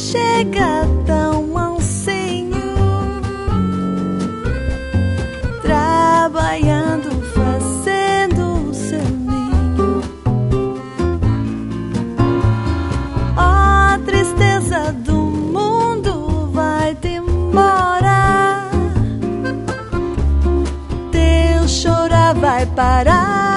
chega tão mansinho, trabalhando, fazendo o seu ninho. Ó, tristeza do mundo, vai-te embora. Teu chorar vai parar.